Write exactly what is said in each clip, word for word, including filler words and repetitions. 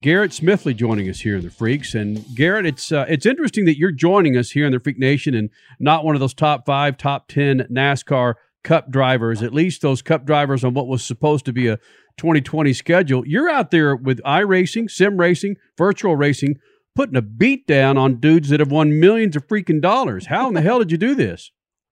Garrett Smithley joining us here in the Freaks. And Garrett, it's uh, it's interesting that you're joining us here in the Freak Nation and not one of those top five, top ten NASCAR Cup drivers, at least those Cup drivers on what was supposed to be a twenty twenty schedule. You're out there with iRacing, sim racing, virtual racing, putting a beat down on dudes that have won millions of freaking dollars. How in the hell did you do this?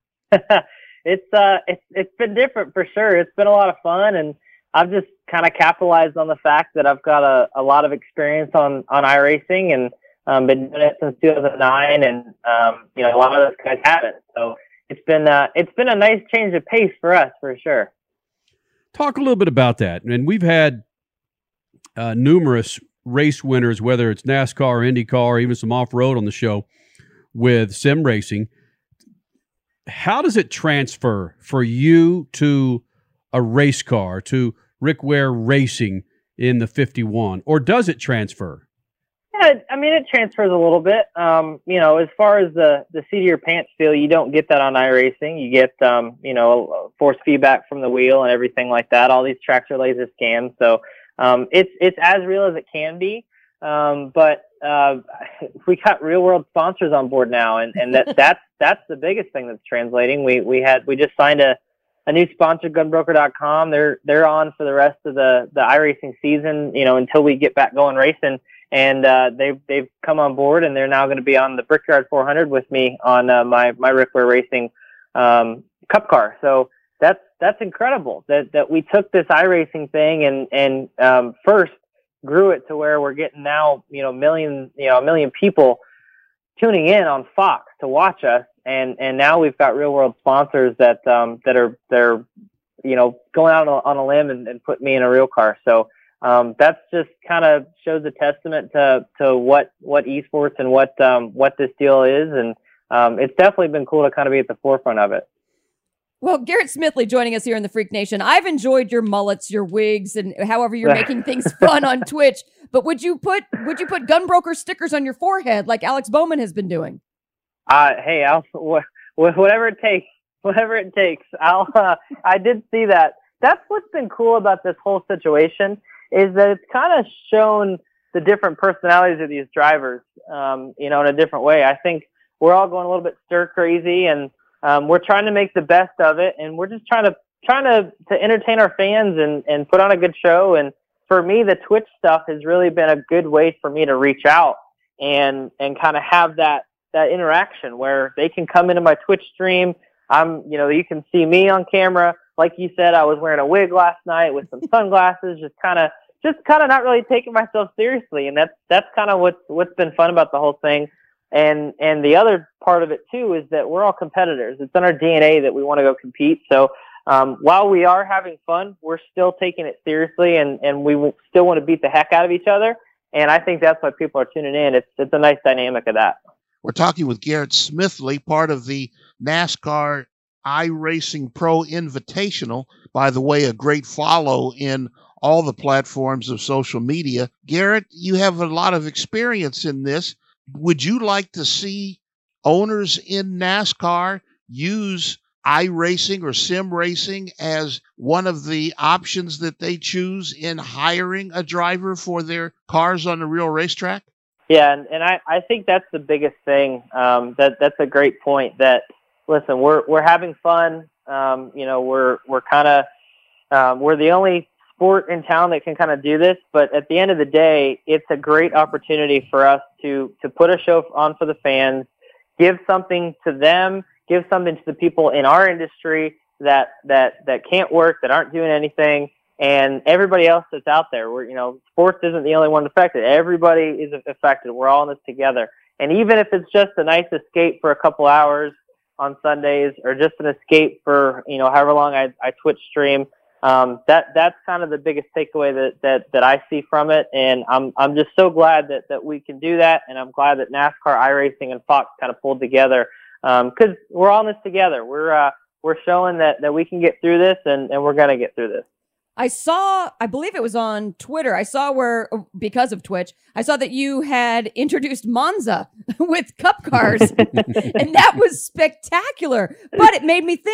it's uh, it's it's been different for sure. It's been a lot of fun, and I've just kind of capitalized on the fact that I've got a, a lot of experience on on iRacing, and um, been doing it since two thousand nine, and um, you know, a lot of those guys haven't. So it's been uh, it's been a nice change of pace for us for sure. Talk a little bit about that. And we've had uh, numerous race winners, whether it's NASCAR or IndyCar, or even some off-road on the show with sim racing. How does it transfer for you to a race car, to Rick Ware Racing in the fifty-one, or does it transfer? Yeah, I mean, it transfers a little bit. Um, you know, as far as the, the seat of your pants feel, you don't get that on iRacing. You get, um, you know, force feedback from the wheel and everything like that. All these tracks are laser scanned. So um, it's it's as real as it can be. Um, but uh, we got real world sponsors on board now, and, and that that's that's the biggest thing that's translating. We we had we just signed a, a new sponsor, gun broker dot com. They're they're on for the rest of the the iRacing season, you know, until we get back going racing. And uh, they've they've come on board, and they're now going to be on the Brickyard four hundred with me on uh, my my Rick Ware Racing um, Cup car. So that's that's incredible that that we took this iRacing thing and and um, first grew it to where we're getting now, you know, million you know a million people tuning in on Fox to watch us, and and now we've got real world sponsors that um, that are they're you know going out on a, on a limb and, and putting me in a real car. So. Um, that's just kind of shows a testament to, to what, what esports and what, um, what this deal is. And, um, it's definitely been cool to kind of be at the forefront of it. Well, Garrett Smithley joining us here in the Freak Nation. I've enjoyed your mullets, your wigs, and however you're making things fun on Twitch. But would you put, would you put Gunbroker stickers on your forehead like Alex Bowman has been doing? Uh, hey, I'll, wh- whatever it takes, whatever it takes. I'll, uh, I did see that. That's what's been cool about this whole situation. Is that it's kind of shown the different personalities of these drivers, um, you know, in a different way. I think we're all going a little bit stir crazy, and um, we're trying to make the best of it, and we're just trying to trying to, to entertain our fans and, and put on a good show. And for me, the Twitch stuff has really been a good way for me to reach out and and kind of have that that interaction where they can come into my Twitch stream. I'm, you know, you can see me on camera. Like you said, I was wearing a wig last night with some sunglasses, just kind of. Just kind of not really taking myself seriously, and that's that's kind of what's what's been fun about the whole thing. And and the other part of it too is that we're all competitors. It's in our D N A that we want to go compete. So um, while we are having fun, we're still taking it seriously, and and we still want to beat the heck out of each other. And I think that's why people are tuning in. It's it's a nice dynamic of that. We're talking with Garrett Smithley, part of the NASCAR iRacing Pro Invitational. By the way, a great follow in all the platforms of social media. Garrett, you have a lot of experience in this. Would you like to see owners in NASCAR use iRacing or sim racing as one of the options that they choose in hiring a driver for their cars on the real racetrack? Yeah, and, and I, I think that's the biggest thing. Um, that that's a great point. That listen, we're we're having fun. Um, you know, we're we're kind of um, we're the only sport in town that can kind of do this, but at the end of the day, it's a great opportunity for us to to put a show on for the fans, give something to them, give something to the people in our industry that that that can't work, that aren't doing anything, and everybody else that's out there. We're, you know, sports isn't the only one affected. Everybody is affected. We're all in this together. And even if it's just a nice escape for a couple hours on Sundays, or just an escape for, you know, however long I, I Twitch stream, Um, that that's kind of the biggest takeaway that, that, that I see from it, and I'm I'm just so glad that, that we can do that, and I'm glad that NASCAR, iRacing, and Fox kind of pulled together, because um, we're all in this together. We're uh, we're showing that, that we can get through this, and, and we're gonna get through this. I saw, I believe it was on Twitter. I saw where, because of Twitch, I saw that you had introduced Monza with Cup cars, and that was spectacular. But it made me think,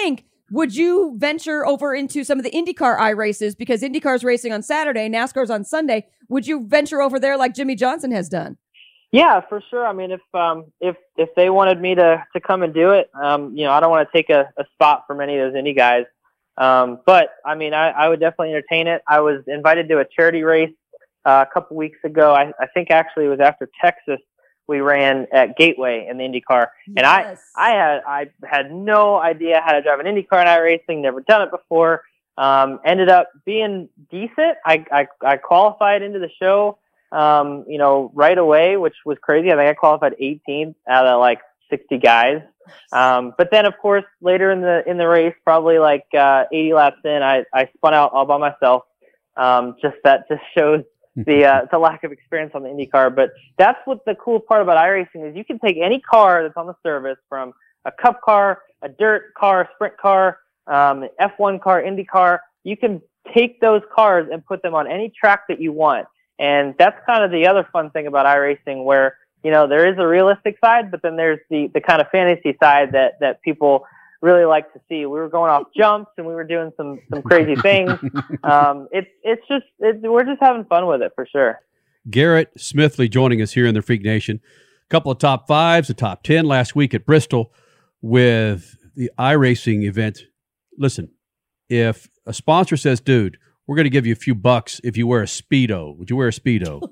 Would you venture over into some of the IndyCar I races, because IndyCar's racing on Saturday, NASCAR's on Sunday? Would you venture over there like Jimmy Johnson has done? Yeah, for sure. I mean, if um, if if they wanted me to to come and do it, um, you know, I don't want to take a, a spot from any of those Indy guys. Um, but I mean, I, I would definitely entertain it. I was invited to a charity race uh, a couple weeks ago. I, I think actually it was after Texas. We ran at Gateway in the IndyCar, and yes. I I had I had no idea how to drive an IndyCar in iRacing. Never done it before. Um, ended up being decent. I, I I qualified into the show. Um, you know, right away, which was crazy. I think I qualified eighteenth out of like sixty guys. Um, but then, of course, later in the in the race, probably like uh, eighty laps in, I, I spun out all by myself. Um, just that just shows the uh, the lack of experience on the IndyCar. But that's what the cool part about iRacing is. You can take any car that's on the service, from a Cup car, a dirt car, a sprint car, um, an F one car, Indy car. You can take those cars and put them on any track that you want. And that's kind of the other fun thing about iRacing, where, you know, there is a realistic side, but then there's the, the kind of fantasy side that, that people really like to see. We were going off jumps and we were doing some, some crazy things. Um, it's, it's just, it, we're just having fun with it for sure. Garrett Smithley joining us here in the Freak Nation. A couple of top fives, a top ten last week at Bristol with the iRacing event. Listen, if a sponsor says, dude, we're going to give you a few bucks if you wear a Speedo, would you wear a Speedo?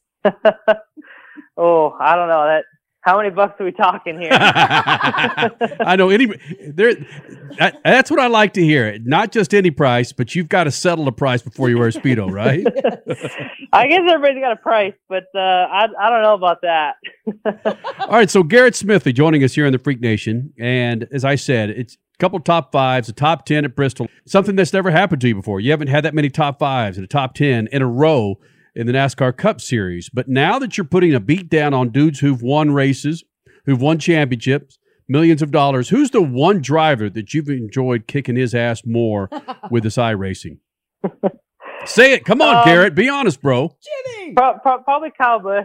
Oh, I don't know. That how many bucks are we talking here? I know any there. That, that's what I like to hear. Not just any price, but you've got to settle a price before you wear a Speedo, right? I guess everybody's got a price, but uh, I I don't know about that. All right, so Garrett Smithley joining us here in the Freak Nation, and as I said, it's a couple top fives, a top ten at Bristol, something that's never happened to you before. You haven't had that many top fives and a top ten in a row in the NASCAR Cup Series. But now that you're putting a beat down on dudes who've won races, who've won championships, millions of dollars, who's the one driver that you've enjoyed kicking his ass more with this iRacing? Say it. Come on, um, Garrett. Be honest, bro. Jimmy! Pro- pro- probably Kyle Busch.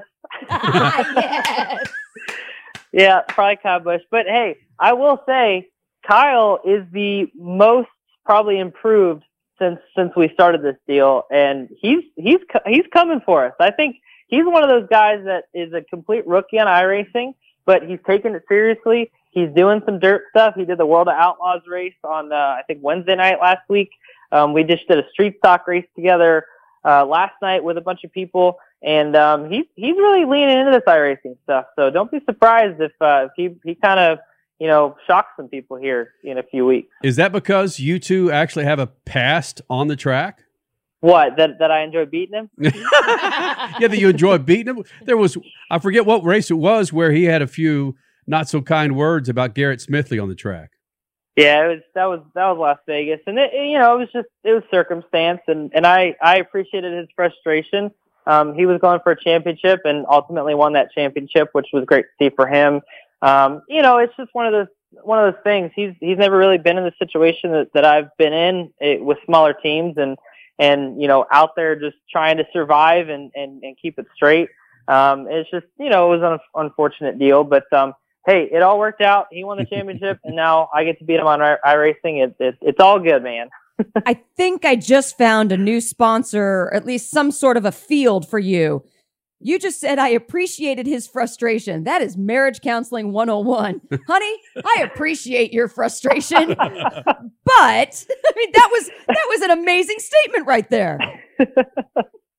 Yes. Yeah, probably Kyle Busch. But, hey, I will say Kyle is the most probably improved since since we started this deal, and he's he's he's coming for us. I think he's one of those guys that is a complete rookie on iRacing, but he's taking it seriously. He's doing some dirt stuff. He did the World of Outlaws race on uh, I think Wednesday night last week. Um, we just did a street stock race together uh, last night with a bunch of people, and um, he's he's really leaning into this iRacing stuff. So don't be surprised if uh, if he he kind of you know, shock some people here in a few weeks. Is that because you two actually have a past on the track? What, that that I enjoy beating him? Yeah, that you enjoy beating him? There was, I forget what race it was, where he had a few not so kind words about Garrett Smithley on the track. Yeah, it was that was that was Las Vegas, and it, you know, it was just it was circumstance, and and I I appreciated his frustration. Um, he was going for a championship and ultimately won that championship, which was great to see for him. Um, you know, it's just one of those one of those things. He's he's never really been in the situation that, that I've been in it, with smaller teams and and you know out there just trying to survive and and, and keep it straight. Um, it's just you know it was an unfortunate deal, but um, hey, it all worked out. He won the championship, and now I get to beat him on iRacing. It, it, it's all good, man. I think I just found a new sponsor, or at least some sort of a field for you. You just said I appreciated his frustration. That is marriage counseling one oh one. Honey, I appreciate your frustration. But I mean that was that was an amazing statement right there. Uh,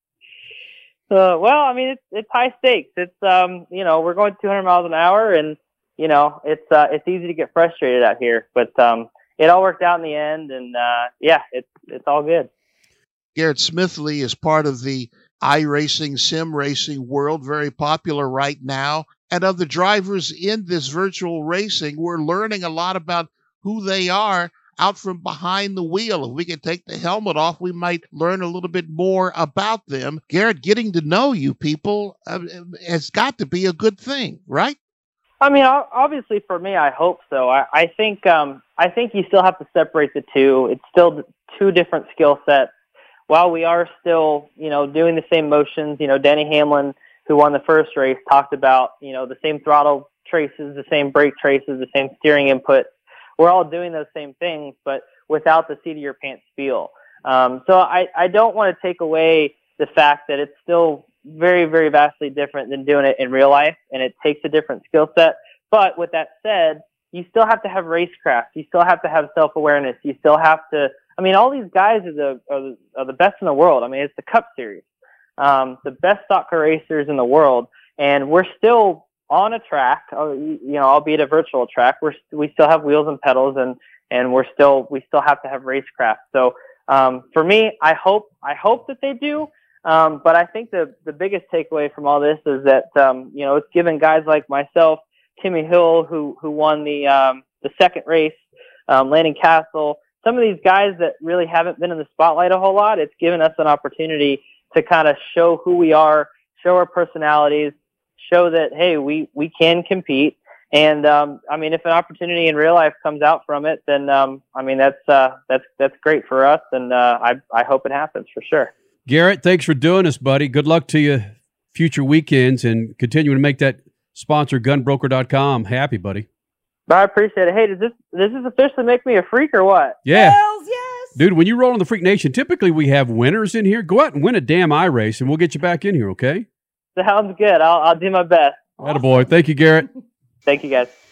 well, I mean it's it's high stakes. It's um, you know, we're going two hundred miles an hour, and you know, it's uh, it's easy to get frustrated out here, but um it all worked out in the end, and uh, yeah, it's it's all good. Garrett Smithley is part of the iRacing, sim racing world, very popular right now. And of the drivers in this virtual racing, we're learning a lot about who they are out from behind the wheel. If we can take the helmet off, we might learn a little bit more about them. Garrett, getting to know you people uh, has got to be a good thing, right? I mean, obviously for me, I hope so. I, I think um, I think you still have to separate the two. It's still two different skill sets. While we are still, you know, doing the same motions, you know, Denny Hamlin, who won the first race, talked about, you know, the same throttle traces, the same brake traces, the same steering input. we're all doing those same things, but without the seat of your pants feel. Um, so I, I don't want to take away the fact that it's still very, very vastly different than doing it in real life, and it takes a different skill set. But with that said, you still have to have racecraft. You still have to have self-awareness. You still have to, I mean, all these guys are the, are the, are the best in the world. I mean, it's the Cup Series, um, the best stock car racers in the world. And we're still on a track, you know, albeit a virtual track. We're, we still have wheels and pedals, and, and we're still, we still have to have racecraft. So, um, for me, I hope, I hope that they do. Um, but I think the, the biggest takeaway from all this is that, um, you know, it's given guys like myself, Timmy Hill, who, who won the, um, the second race, um, Landon Castle, some of these guys that really haven't been in the spotlight a whole lot. It's given us an opportunity to kind of show who we are, show our personalities, show that, hey, we, we can compete. And, um, I mean, if an opportunity in real life comes out from it, then, um, I mean, that's, uh, that's, that's great for us. And, uh, I, I hope it happens for sure. Garrett, thanks for doing this, buddy. Good luck to you future weekends, and continuing to make that sponsor gun broker dot com happy, buddy. I appreciate it. Hey, does this, does this officially make me a freak or what? Yeah. Hells yes. Dude, when you roll on the Freak Nation, typically we have winners in here. Go out and win a damn iRace, and we'll get you back in here, okay? Sounds good. I'll, I'll do my best. Attaboy. Thank you, Garrett. Thank you, guys.